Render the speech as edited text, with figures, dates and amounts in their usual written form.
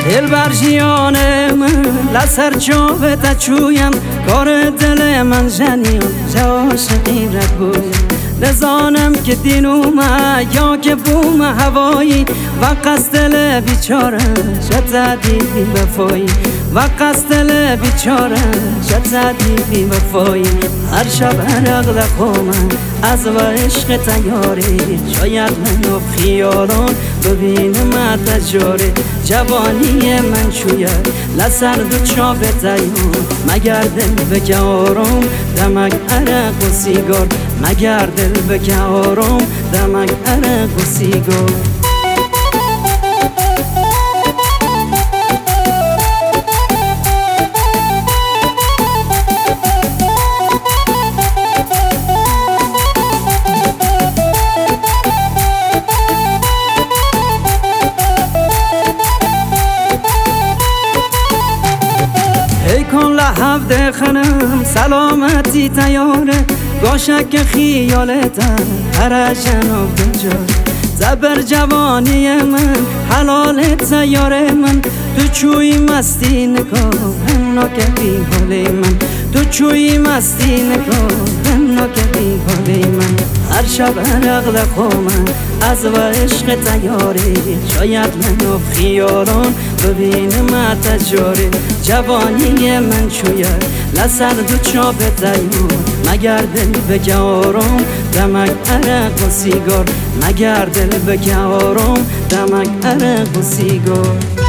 دل بر جیان من لسر چوبه تا چویم کار دل من جنیم جاشقی رگویم نزانم که دین اومه یا که بوم هوایی و قصد دل بیچاره شتدی بی وفایی و قصد دل بیچاره شتدی بی وفایی هر شب عرق لخومم از و عشق تیاری شاید منو خیالان ببینم تجاری جوانی من شوید لسر دو چاپ تیار مگر دل بگه آرام دمک عرق و سیگار مگر دل بگه آرام دمک عرق و سیگار ای کن لحب دخنم سلامتی تیاره گاشک خیالتم هر جناب دنجاره زبر جوانی من حلال تیاره من تو چوی مستی نکن ناکه بی حالی من تو چوی مستی نکن ناکه بی حالی من هر شب عرق لخومم از و عشق تیاری شاید منو خیالان ببینم تجاری جوانی من شوید لسر دو چاپ تیار مگر دل بگه آرام دمک عرق و سیگار مگر دل بگه آرام دمک عرق و سیگار